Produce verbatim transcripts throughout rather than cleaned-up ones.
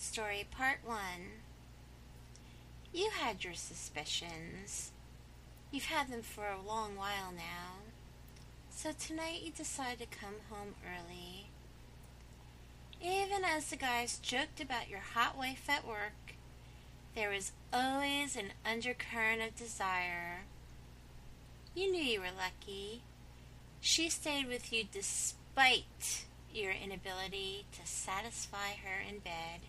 Story Part one. You had your suspicions. You've had them for a long while now. So tonight you decide to come home early. Even as the guys joked about your hot wife at work, there was always an undercurrent of desire. You knew you were lucky. She stayed with you despite your inability to satisfy her in bed.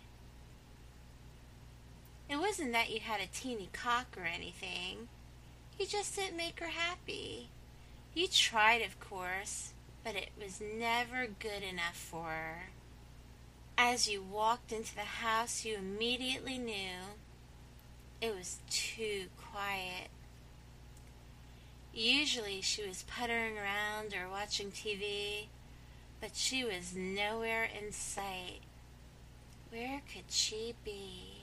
It wasn't that you had a teeny cock or anything. You just didn't make her happy. You tried, of course, but it was never good enough for her. As you walked into the house, you immediately knew it was too quiet. Usually she was puttering around or watching T V, but she was nowhere in sight. Where could she be?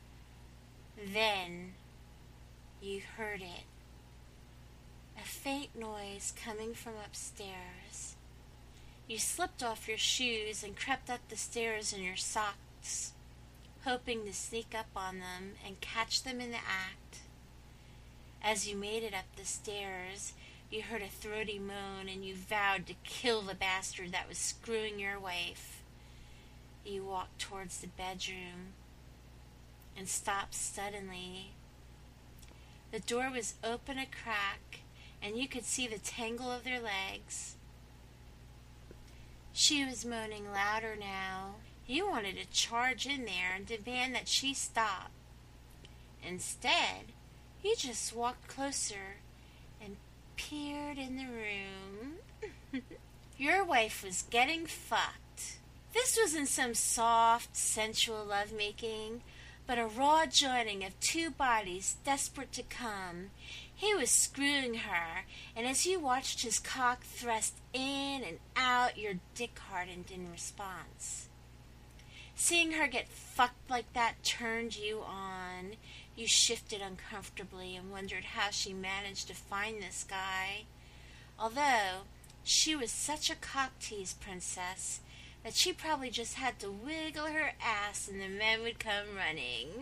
Then you heard it. A faint noise coming from upstairs. You slipped off your shoes and crept up the stairs in your socks, hoping to sneak up on them and catch them in the act. As you made it up the stairs, you heard a throaty moan and you vowed to kill the bastard that was screwing your wife. You walked towards the bedroom and stopped suddenly. The door was open a crack and you could see the tangle of their legs. She was moaning louder now. You wanted to charge in there and demand that she stop. Instead, you just walked closer and peered in the room. Your wife was getting fucked. This wasn't some soft, sensual lovemaking, but a raw joining of two bodies desperate to come. He was screwing her, and as you watched his cock thrust in and out, your dick hardened in response. Seeing her get fucked like that turned you on. You shifted uncomfortably and wondered how she managed to find this guy. Although she was such a cock-tease princess that she probably just had to wiggle her ass and the men would come running.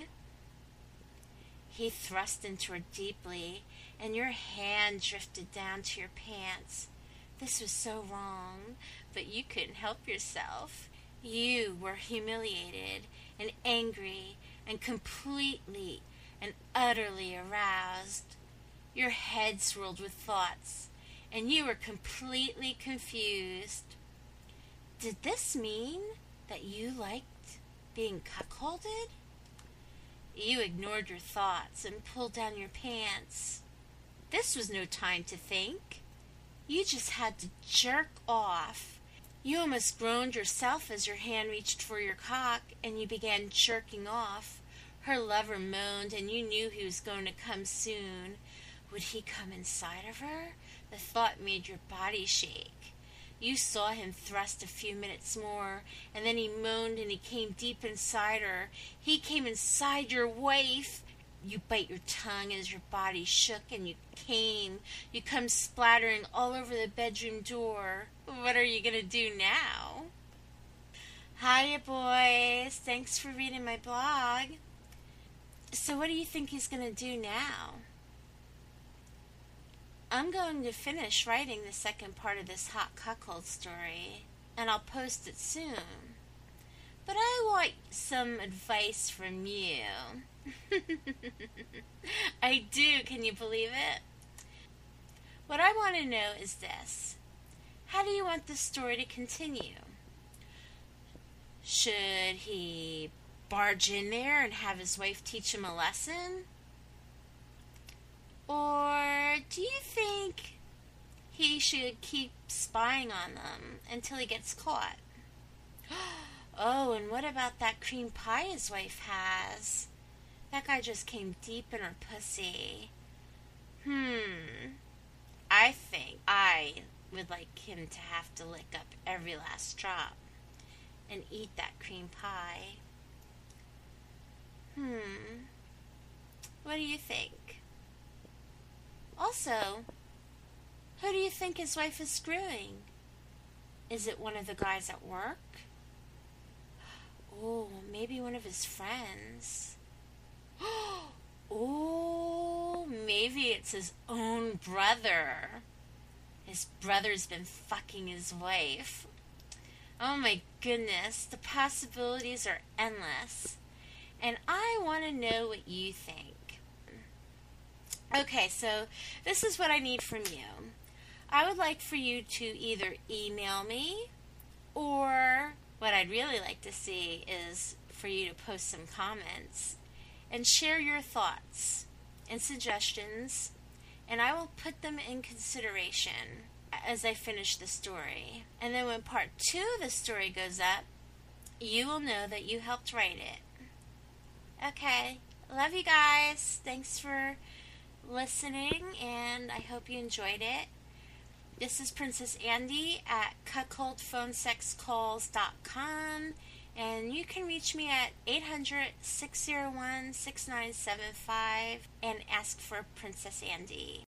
He thrust into her deeply, and your hand drifted down to your pants. This was so wrong, but you couldn't help yourself. You were humiliated and angry and completely and utterly aroused. Your head swirled with thoughts, and you were completely confused. Did this mean that you liked being cuckolded? You ignored your thoughts and pulled down your pants. This was no time to think. You just had to jerk off. You almost groaned yourself as your hand reached for your cock and you began jerking off. Her lover moaned and you knew he was going to come soon. Would he come inside of her? The thought made your body shake. You saw him thrust a few minutes more, and then he moaned and he came deep inside her. He came inside your wife. You bite your tongue as your body shook and you came. You come splattering all over the bedroom door. What are you going to do now? Hiya, boys. Thanks for reading my blog. So what do you think he's going to do now? I'm going to finish writing the second part of this hot cuckold story, and I'll post it soon. But I want some advice from you. I do, can you believe it? What I want to know is this. How do you want this story to continue? Should he barge in there and have his wife teach him a lesson? Or do you think he should keep spying on them until he gets caught? Oh, and what about that cream pie his wife has? That guy just came deep in her pussy. Hmm. I think I would like him to have to lick up every last drop and eat that cream pie. Hmm. What do you think? Also, who do you think his wife is screwing? Is it one of the guys at work? Oh, maybe maybe one of his friends. Oh, maybe it's his own brother. His brother's been fucking his wife. Oh my goodness, the possibilities are endless. And I want to know what you think. Okay, so this is what I need from you. I would like for you to either email me, or what I'd really like to see is for you to post some comments and share your thoughts and suggestions, and I will put them in consideration as I finish the story. And then when part two of the story goes up, you will know that you helped write it. Okay, love you guys. Thanks for listening, and I hope you enjoyed it. This is Princess Andy at cuckold phone sex calls dot com, and you can reach me at eight hundred, six oh one, six nine seven five and ask for Princess Andy.